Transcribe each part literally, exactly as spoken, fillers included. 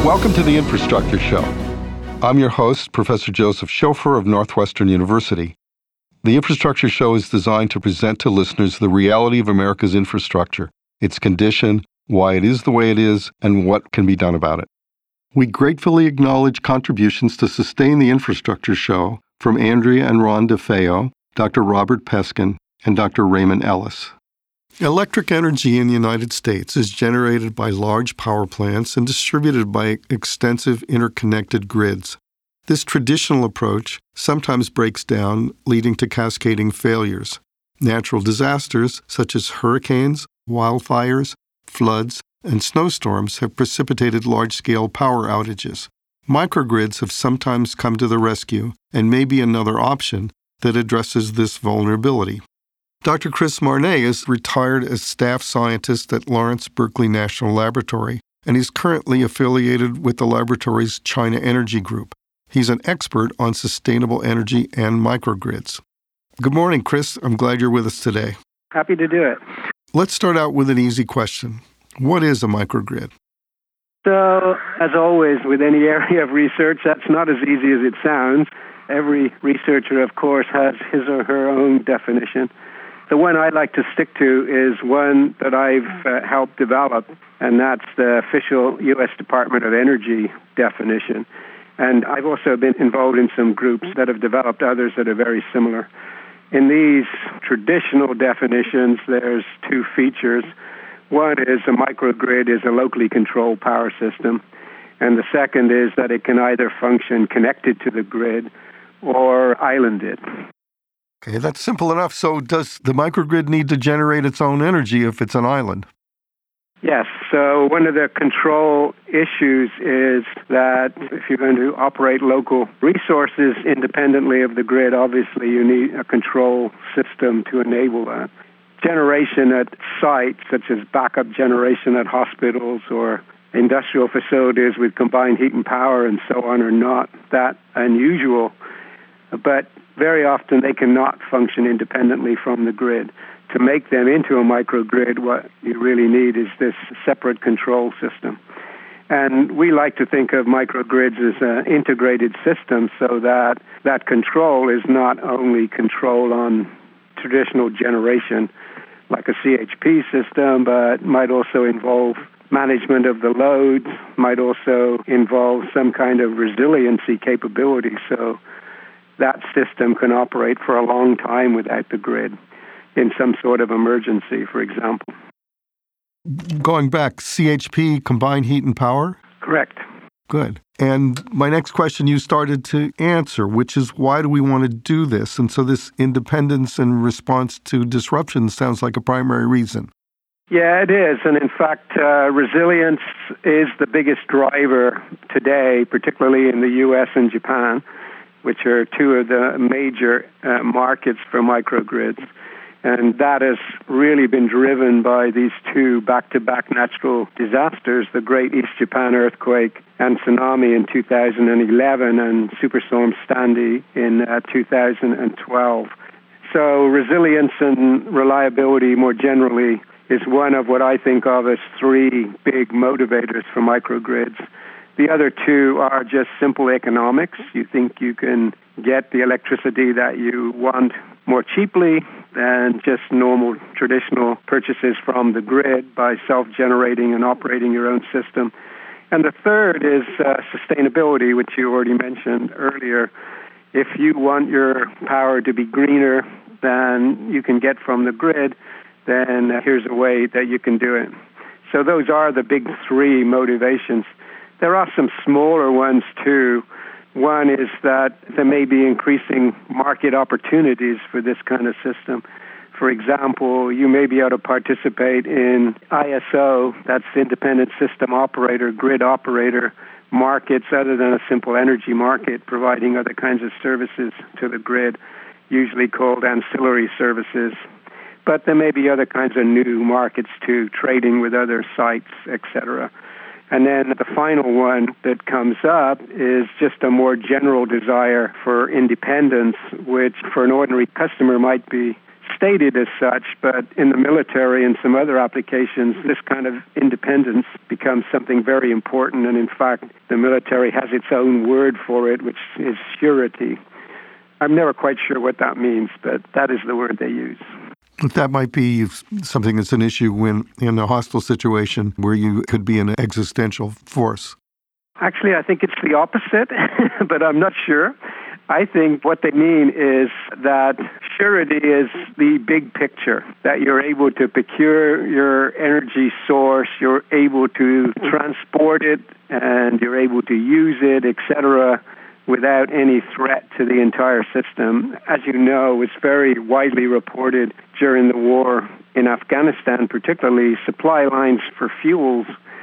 Welcome to the Infrastructure Show. I'm your host, Professor Joseph Schofer of Northwestern University. The Infrastructure Show is designed to present to listeners the reality of America's infrastructure, its condition, why it is the way it is, and what can be done about it. We gratefully acknowledge contributions to sustain the Infrastructure Show from Andrea and Ron DeFeo, Doctor Robert Peskin, and Doctor Raymond Ellis. Electric energy in the United States is generated by large power plants and distributed by extensive interconnected grids. This traditional approach sometimes breaks down, leading to cascading failures. Natural disasters, such as hurricanes, wildfires, floods, and snowstorms, have precipitated large-scale power outages. Microgrids have sometimes come to the rescue and may be another option that addresses this vulnerability. Doctor Chris Marne is retired as staff scientist at Lawrence Berkeley National Laboratory, and he's currently affiliated with the laboratory's China Energy Group. He's an expert on sustainable energy and microgrids. Good morning, Chris. I'm glad you're with us today. Happy to do it. Let's start out with an easy question. What is a microgrid? So, as always, with any area of research, that's not as easy as it sounds. Every researcher, of course, has his or her own definition. The one I'd like to stick to is one that I've uh, helped develop, and that's the official U S Department of Energy definition. And I've also been involved in some groups that have developed others that are very similar. In these traditional definitions, there's two features. One is a microgrid is a locally controlled power system, and the second is that it can either function connected to the grid or islanded. Okay, that's simple enough. So does the microgrid need to generate its own energy if it's an island? Yes. So one of the control issues is that if you're going to operate local resources independently of the grid, obviously you need a control system to enable that. Generation at sites, such as backup generation at hospitals or industrial facilities with combined heat and power and so on, are not that unusual. But very often they cannot function independently from the grid. To make them into a microgrid, what you really need is this separate control system. And we like to think of microgrids as an integrated system so that that control is not only control on traditional generation like a C H P system, but might also involve management of the loads, might also involve some kind of resiliency capability so that system can operate for a long time without the grid in some sort of emergency, for example. Going back, C H P, combined heat and power? Correct. Good. And my next question you started to answer, which is why do we want to do this? And so this independence and response to disruption sounds like a primary reason. Yeah, it is. And in fact, uh, resilience is the biggest driver today, particularly in the U S and Japan, which are two of the major uh, markets for microgrids. And that has really been driven by these two back-to-back natural disasters, the Great East Japan Earthquake and tsunami in two thousand eleven and Superstorm Sandy in uh, two thousand twelve. So resilience and reliability more generally is one of what I think of as three big motivators for microgrids. The other two are just simple economics. You think you can get the electricity that you want more cheaply than just normal traditional purchases from the grid by self-generating and operating your own system. And the third is uh, sustainability, which you already mentioned earlier. If you want your power to be greener than you can get from the grid, then here's a way that you can do it. So those are the big three motivations. There are some smaller ones, too. One is that there may be increasing market opportunities for this kind of system. For example, you may be able to participate in I S O, that's Independent System Operator, Grid Operator markets other than a simple energy market, providing other kinds of services to the grid, usually called ancillary services. But there may be other kinds of new markets, too, trading with other sites, et cetera. And then the final one that comes up is just a more general desire for independence, which for an ordinary customer might be stated as such, but in the military and some other applications, this kind of independence becomes something very important. And in fact, the military has its own word for it, which is surety. I'm never quite sure what that means, but that is the word they use. That might be something that's an issue when in a hostile situation where you could be an existential force. Actually, I think it's the opposite, but I'm not sure. I think what they mean is that surety is the big picture, that you're able to procure your energy source, you're able to transport it, and you're able to use it, et cetera, without any threat to the entire system. As you know, it's very widely reported during the war in Afghanistan, particularly supply lines for fuels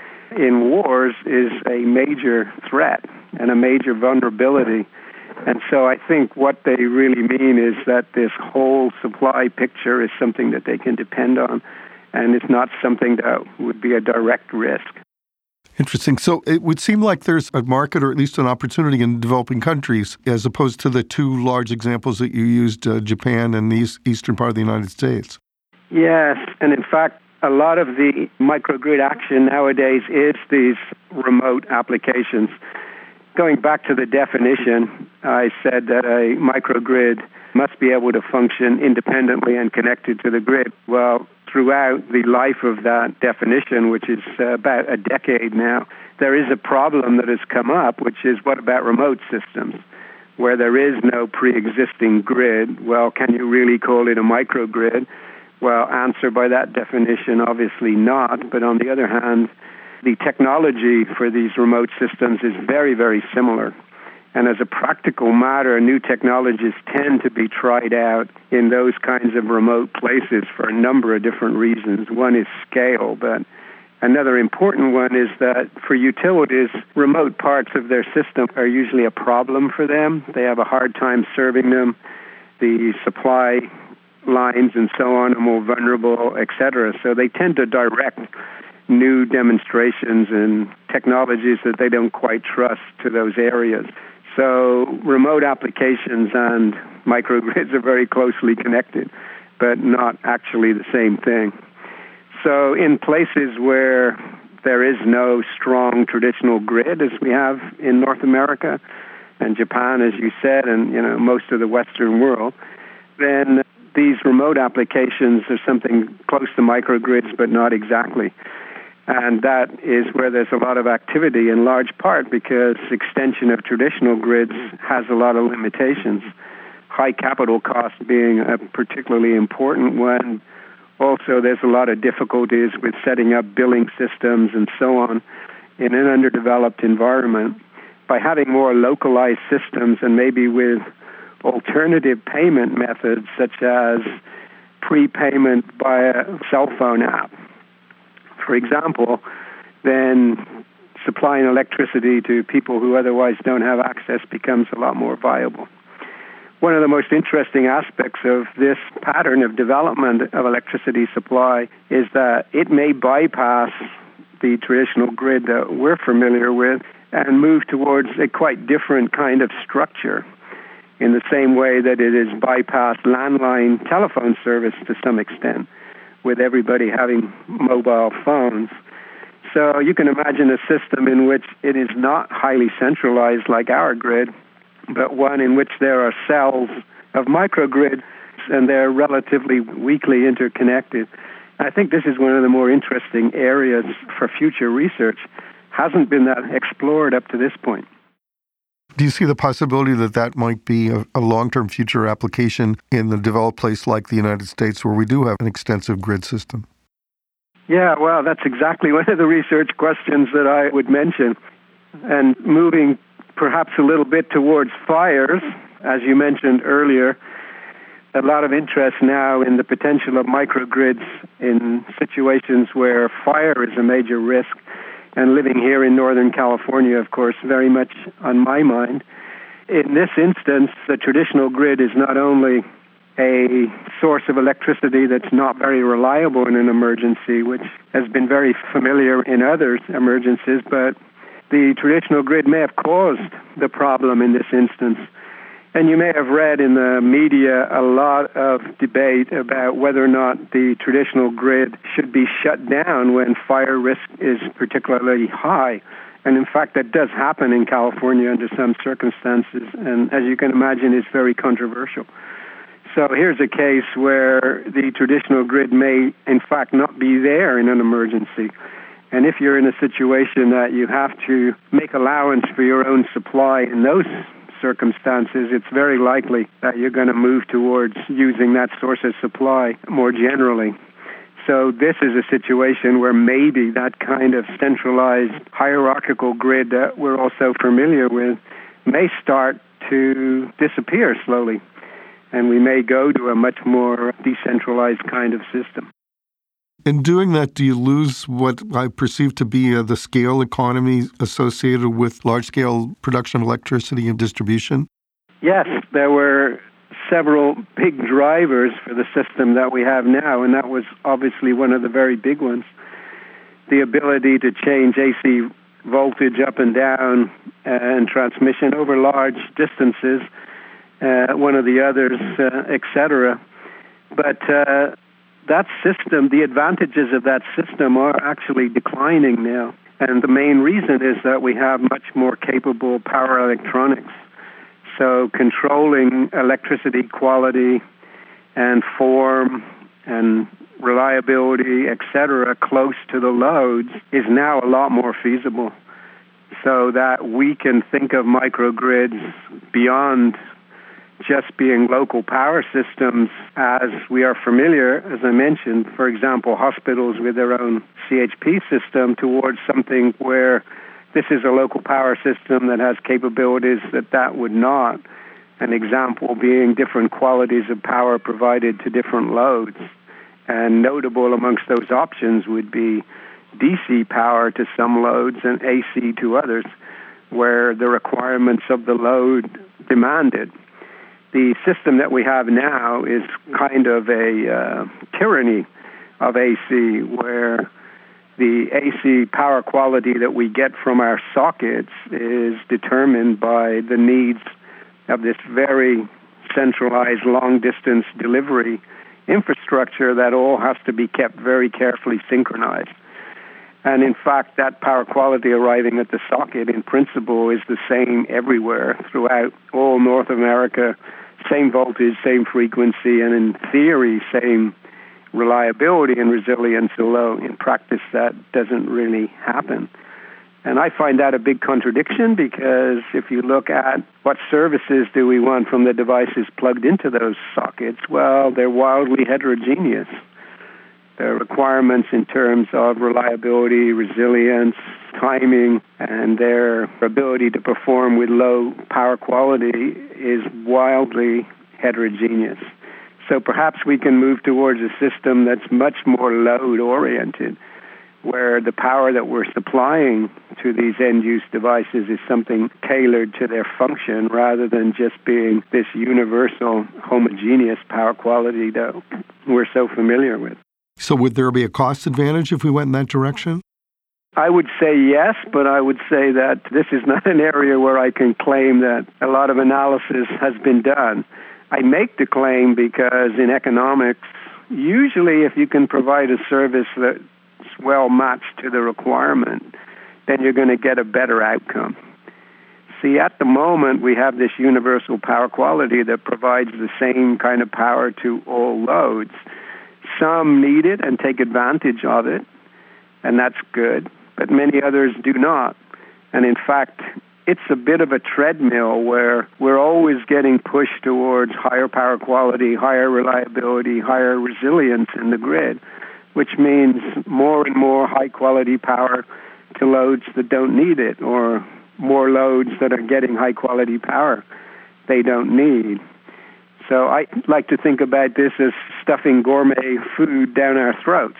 in wars is a major threat and a major vulnerability. And so I think what they really mean is that this whole supply picture is something that they can depend on, and it's not something that would be a direct risk. Interesting. So it would seem like there's a market or at least an opportunity in developing countries as opposed to the two large examples that you used, uh, Japan and the east, eastern part of the United States. Yes, and in fact, a lot of the microgrid action nowadays is these remote applications. Going back to the definition, I said that a microgrid must be able to function independently and connected to the grid. Well, throughout the life of that definition, which is uh, about a decade now, there is a problem that has come up, which is what about remote systems, where there is no pre-existing grid? Well, can you really call it a microgrid? Well, answer by that definition, obviously not. But on the other hand, the technology for these remote systems is very, very similar. And as a practical matter, new technologies tend to be tried out in those kinds of remote places for a number of different reasons. One is scale, but another important one is that for utilities, remote parts of their system are usually a problem for them. They have a hard time serving them. The supply lines and so on are more vulnerable, et cetera. So they tend to direct new demonstrations and technologies that they don't quite trust to those areas. So remote applications and microgrids are very closely connected, but not actually the same thing. So in places where there is no strong traditional grid, as we have in North America and Japan, as you said, and you know most of the Western world, then these remote applications are something close to microgrids, but not exactly. And that is where there's a lot of activity, in large part because extension of traditional grids has a lot of limitations, high capital cost being a particularly important one. Also, there's a lot of difficulties with setting up billing systems and so on in an underdeveloped environment. By having more localized systems and maybe with alternative payment methods such as prepayment by a cell phone app, for example, then supplying electricity to people who otherwise don't have access becomes a lot more viable. One of the most interesting aspects of this pattern of development of electricity supply is that it may bypass the traditional grid that we're familiar with and move towards a quite different kind of structure in the same way that it has bypassed landline telephone service to some extent, with everybody having mobile phones. So you can imagine a system in which it is not highly centralized like our grid, but one in which there are cells of microgrids and they're relatively weakly interconnected. I think this is one of the more interesting areas for future research. Hasn't been that explored up to this point. Do you see the possibility that that might be a, a long-term future application in the developed place like the United States where we do have an extensive grid system? Yeah, well, that's exactly one of the research questions that I would mention. And moving perhaps a little bit towards fires, as you mentioned earlier, a lot of interest now in the potential of microgrids in situations where fire is a major risk. And living here in Northern California, of course, very much on my mind. In this instance, the traditional grid is not only a source of electricity that's not very reliable in an emergency, which has been very familiar in other emergencies, but the traditional grid may have caused the problem in this instance. And you may have read in the media a lot of debate about whether or not the traditional grid should be shut down when fire risk is particularly high. And in fact, that does happen in California under some circumstances. And as you can imagine, it's very controversial. So here's a case where the traditional grid may, in fact, not be there in an emergency. And if you're in a situation that you have to make allowance for your own supply in those circumstances, it's very likely that you're going to move towards using that source of supply more generally. So this is a situation where maybe that kind of centralized hierarchical grid that we're all so familiar with may start to disappear slowly, and we may go to a much more decentralized kind of system. In doing that, do you lose what I perceive to be uh, the scale economy associated with large-scale production of electricity and distribution? Yes, there were several big drivers for the system that we have now, and that was obviously one of the very big ones. The ability to change A C voltage up and down and transmission over large distances, uh, one of the others, uh, et cetera. But uh, that system, the advantages of that system are actually declining now. And the main reason is that we have much more capable power electronics. So controlling electricity quality and form and reliability, et cetera, close to the loads is now a lot more feasible. So that we can think of microgrids beyond just being local power systems as we are familiar, as I mentioned, for example, hospitals with their own C H P system, towards something where this is a local power system that has capabilities that that would not. An example being different qualities of power provided to different loads. And notable amongst those options would be D C power to some loads and A C to others, where the requirements of the load demanded. The system that we have now is kind of a uh, tyranny of A C, where the A C power quality that we get from our sockets is determined by the needs of this very centralized long-distance delivery infrastructure that all has to be kept very carefully synchronized. And in fact, that power quality arriving at the socket in principle is the same everywhere throughout all North America, same voltage, same frequency, and in theory, same reliability and resilience, although in practice that doesn't really happen. And I find that a big contradiction, because if you look at what services do we want from the devices plugged into those sockets, well, they're wildly heterogeneous. The requirements in terms of reliability, resilience, timing, and their ability to perform with low power quality is wildly heterogeneous. So perhaps we can move towards a system that's much more load-oriented, where the power that we're supplying to these end-use devices is something tailored to their function rather than just being this universal, homogeneous power quality that we're so familiar with. So would there be a cost advantage if we went in that direction? I would say yes, but I would say that this is not an area where I can claim that a lot of analysis has been done. I make the claim because in economics, usually if you can provide a service that's well matched to the requirement, then you're going to get a better outcome. See, at the moment, we have this universal power quality that provides the same kind of power to all loads. Some need it and take advantage of it, and that's good, but many others do not. And in fact, it's a bit of a treadmill where we're always getting pushed towards higher power quality, higher reliability, higher resilience in the grid, which means more and more high-quality power to loads that don't need it, or more loads that are getting high-quality power they don't need. So I like to think about this as stuffing gourmet food down our throats.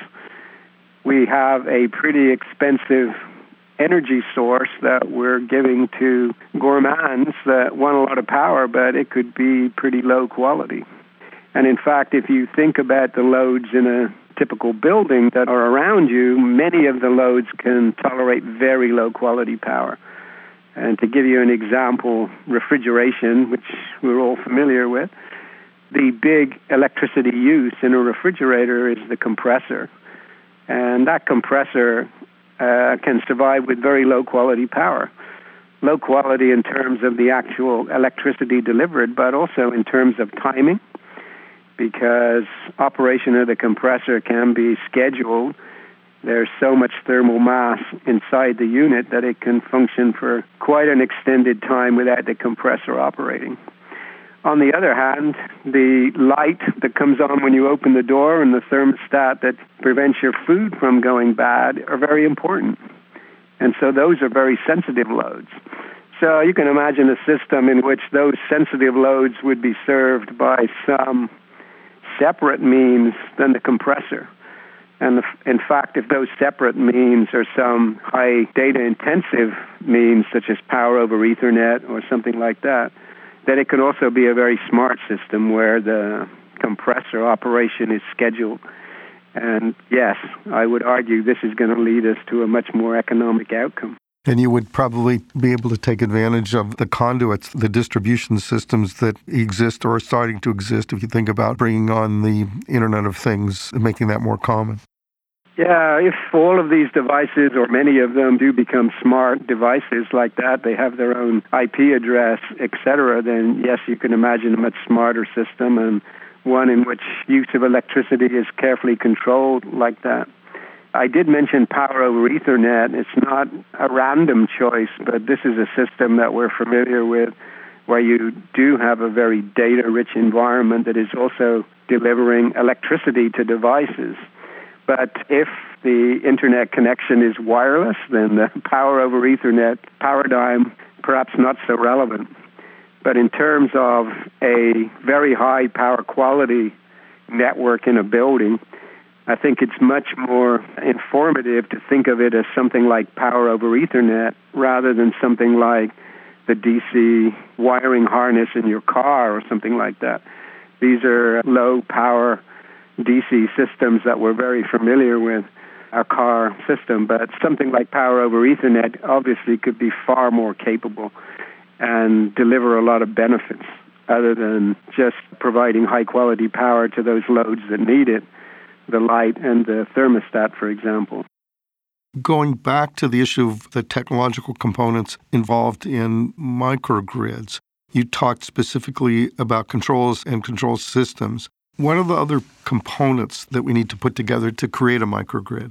We have a pretty expensive energy source that we're giving to gourmands that want a lot of power, but it could be pretty low quality. And in fact, if you think about the loads in a typical building that are around you, many of the loads can tolerate very low quality power. And to give you an example, refrigeration, which we're all familiar with, the big electricity use in a refrigerator is the compressor. And that compressor uh, can survive with very low quality power. Low quality in terms of the actual electricity delivered, but also in terms of timing, because operation of the compressor can be scheduled. There's so much thermal mass inside the unit that it can function for quite an extended time without the compressor operating. On the other hand, the light that comes on when you open the door and the thermostat that prevents your food from going bad are very important. And so those are very sensitive loads. So you can imagine a system in which those sensitive loads would be served by some separate means than the compressor. And in fact, if those separate means are some high data-intensive means, such as power over Ethernet or something like that, then it can also be a very smart system where the compressor operation is scheduled. And yes, I would argue this is going to lead us to a much more economic outcome. And you would probably be able to take advantage of the conduits, the distribution systems that exist or are starting to exist if you think about bringing on the Internet of Things and making that more common. Yeah, if all of these devices, or many of them, do become smart devices like that, they have their own I P address, et cetera, then yes, you can imagine a much smarter system and one in which use of electricity is carefully controlled like that. I did mention power over Ethernet. It's not a random choice, but this is a system that we're familiar with where you do have a very data-rich environment that is also delivering electricity to devices. But if the Internet connection is wireless, then the power over Ethernet paradigm perhaps not so relevant. But in terms of a very high power quality network in a building, I think it's much more informative to think of it as something like power over Ethernet rather than something like the D C wiring harness in your car or something like that. These are low power D C systems that we're very familiar with, our car system, but something like power over Ethernet obviously could be far more capable and deliver a lot of benefits other than just providing high quality power to those loads that need it, the light and the thermostat, for example. Going back to the issue of the technological components involved in microgrids, you talked specifically about controls and control systems. What are the other components that we need to put together to create a microgrid?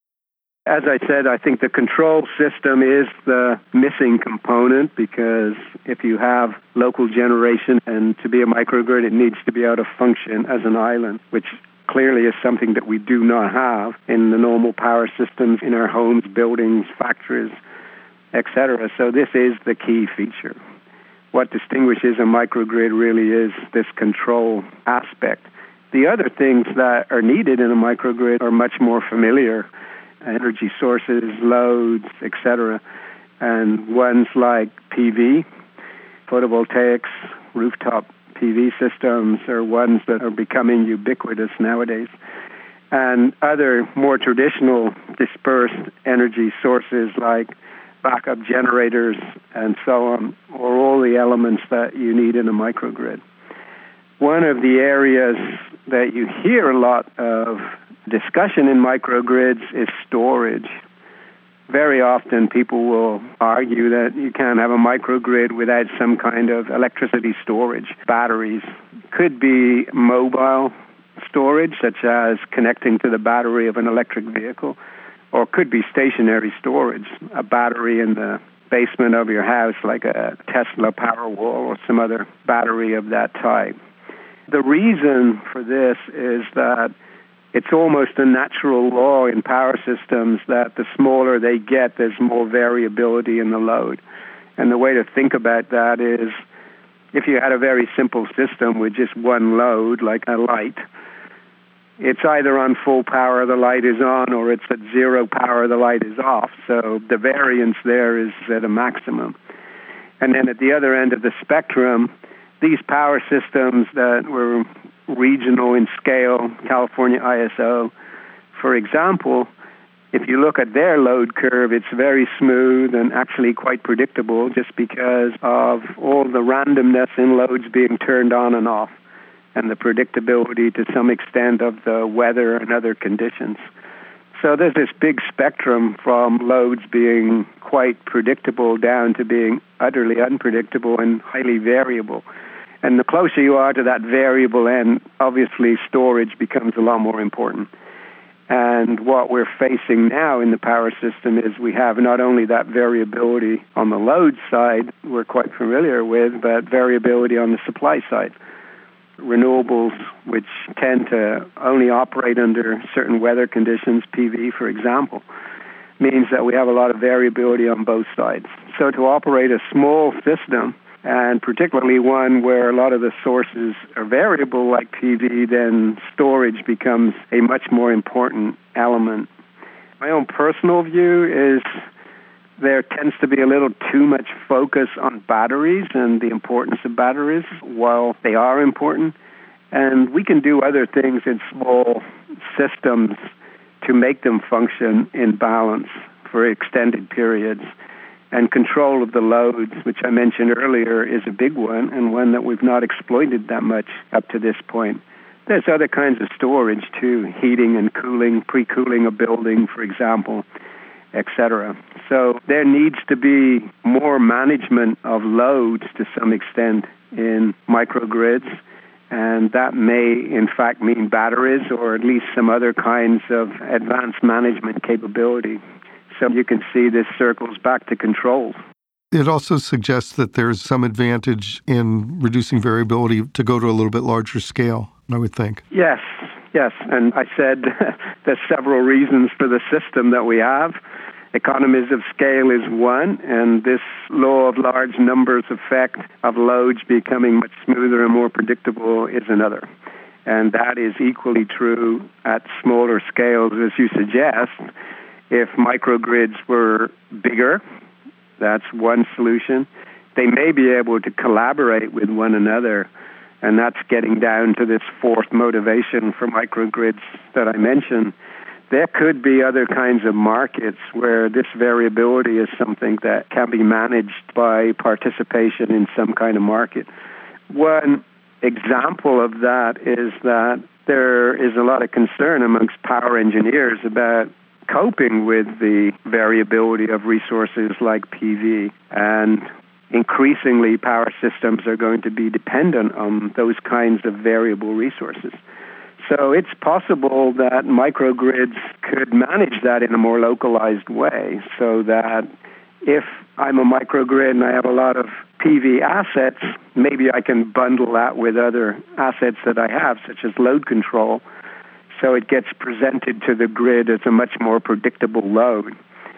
As I said, I think the control system is the missing component because if you have local generation and to be a microgrid, it needs to be able to function as an island, which clearly is something that we do not have in the normal power systems in our homes, buildings, factories, et cetera. So this is the key feature. What distinguishes a microgrid really is this control aspect. The other things that are needed in a microgrid are much more familiar: energy sources, loads, et cetera. And ones like P V, photovoltaics, rooftop P V systems are ones that are becoming ubiquitous nowadays. And other more traditional dispersed energy sources like backup generators and so on are all the elements that you need in a microgrid. One of the areas that you hear a lot of discussion in microgrids is storage. Very often people will argue that you can't have a microgrid without some kind of electricity storage. Batteries could be mobile storage, such as connecting to the battery of an electric vehicle, or could be stationary storage, a battery in the basement of your house like a Tesla Powerwall or some other battery of that type. The reason for this is that it's almost a natural law in power systems that the smaller they get, there's more variability in the load. And the way to think about that is if you had a very simple system with just one load, like a light, it's either on full power, the light is on, or it's at zero power, the light is off. So the variance there is at a maximum. And then at the other end of the spectrum, these power systems that were regional in scale, California I S O, for example, If you look at their load curve, it's very smooth and actually quite predictable just because of all the randomness in loads being turned on and off and the predictability to some extent of the weather and other conditions. So there's this big spectrum from loads being quite predictable down to being utterly unpredictable and highly variable. And the closer you are to that variable end, obviously storage becomes a lot more important. And what we're facing now in the power system is we have not only that variability on the load side we're quite familiar with, but variability on the supply side. Renewables, which tend to only operate under certain weather conditions, P V, for example, means that we have a lot of variability on both sides. So to operate a small system, and particularly one where a lot of the sources are variable like P V, then storage becomes a much more important element. My own personal view is there tends to be a little too much focus on batteries and the importance of batteries, while they are important. And we can do other things in small systems to make them function in balance for extended periods. And control of the loads, which I mentioned earlier, is a big one, and one that we've not exploited that much up to this point. There's other kinds of storage, too, heating and cooling, pre-cooling a building, for example, et cetera. So there needs to be more management of loads to some extent in microgrids, and that may, in fact, mean batteries or at least some other kinds of advanced management capability. So you can see this circles back to controls. It also suggests that there's some advantage in reducing variability to go to a little bit larger scale, I would think. Yes, yes. And I said there's several reasons for the system that we have. Economies of scale is one, and this law of large numbers effect of loads becoming much smoother and more predictable is another. And that is equally true at smaller scales, as you suggest. If microgrids were bigger, that's one solution. They may be able to collaborate with one another, and that's getting down to this fourth motivation for microgrids that I mentioned. There could be other kinds of markets where this variability is something that can be managed by participation in some kind of market. One example of that is that there is a lot of concern amongst power engineers about coping with the variability of resources like P V, and increasingly power systems are going to be dependent on those kinds of variable resources. So it's possible that microgrids could manage that in a more localized way, so that if I'm a microgrid and I have a lot of P V assets, maybe I can bundle that with other assets that I have, such as load control, so it gets presented to the grid as a much more predictable load.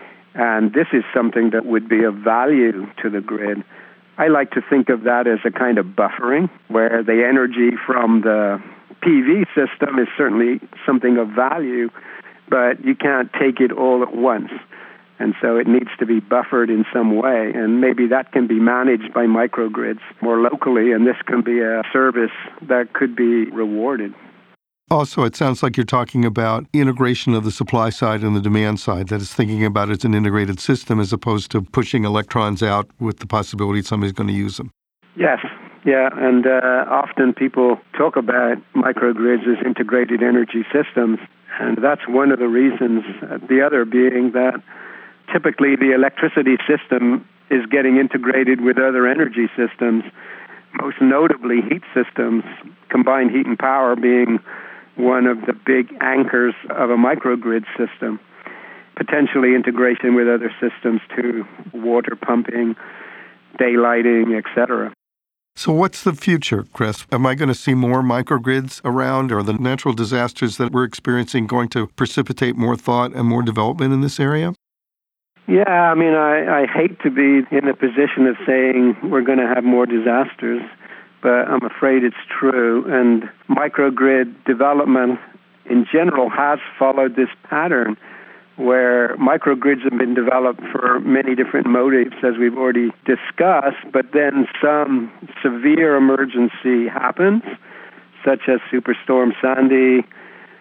And this is something that would be of value to the grid. I like to think of that as a kind of buffering, where the energy from the P V system is certainly something of value, but you can't take it all at once. And so it needs to be buffered in some way, and maybe that can be managed by microgrids more locally, and this can be a service that could be rewarded. Also, it sounds like you're talking about integration of the supply side and the demand side, that is thinking about it as an integrated system as opposed to pushing electrons out with the possibility somebody's going to use them. Yes, yeah, and uh, often people talk about microgrids as integrated energy systems, and that's one of the reasons. The other being that typically the electricity system is getting integrated with other energy systems, most notably heat systems, combined heat and power being one of the big anchors of a microgrid system, potentially integration with other systems too, water pumping, daylighting, et cetera. So what's the future, Chris? Am I going to see more microgrids around? Are the natural disasters that we're experiencing going to precipitate more thought and more development in this area? Yeah, I mean, I, I hate to be in a position of saying we're going to have more disasters, but I'm afraid it's true. And microgrid development in general has followed this pattern where microgrids have been developed for many different motives, as we've already discussed, but then some severe emergency happens, such as Superstorm Sandy,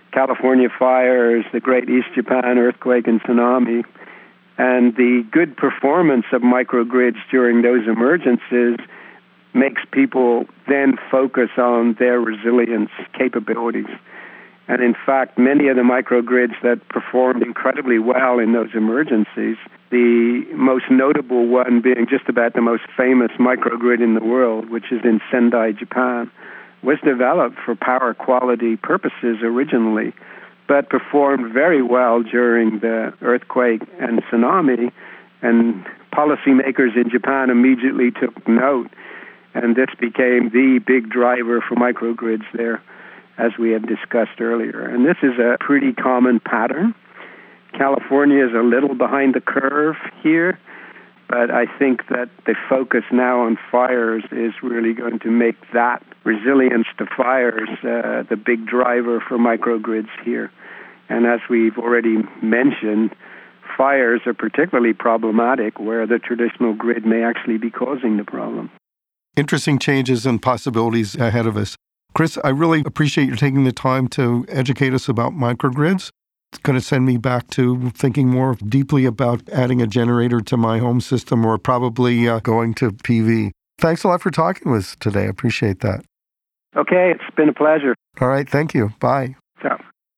California fires, the Great East Japan earthquake and tsunami. And the good performance of microgrids during those emergencies makes people then focus on their resilience capabilities. And in fact, many of the microgrids that performed incredibly well in those emergencies, the most notable one being just about the most famous microgrid in the world, which is in Sendai, Japan, was developed for power quality purposes originally, but performed very well during the earthquake and tsunami. And policymakers in Japan immediately took note, and this became the big driver for microgrids there, as we had discussed earlier. And this is a pretty common pattern. California is a little behind the curve here, but I think that the focus now on fires is really going to make that resilience to fires uh, the big driver for microgrids here. And as we've already mentioned, fires are particularly problematic where the traditional grid may actually be causing the problem. Interesting changes and possibilities ahead of us. Chris, I really appreciate you taking the time to educate us about microgrids. It's going to send me back to thinking more deeply about adding a generator to my home system or probably uh, going to P V. Thanks a lot for talking with us today. I appreciate that. Okay, it's been a pleasure. All right, thank you. Bye. Ciao.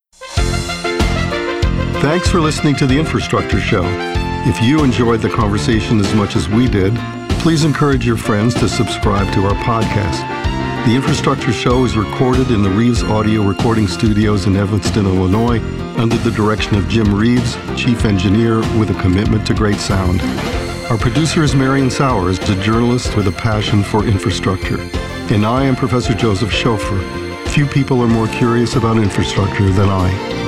Thanks for listening to The Infrastructure Show. If you enjoyed the conversation as much as we did, please encourage your friends to subscribe to our podcast. The Infrastructure Show is recorded in the Reeves Audio Recording Studios in Evanston, Illinois, under the direction of Jim Reeves, Chief Engineer with a commitment to great sound. Our producer is Marion Sowers, a journalist with a passion for infrastructure. And I am Professor Joseph Schofer. Few people are more curious about infrastructure than I.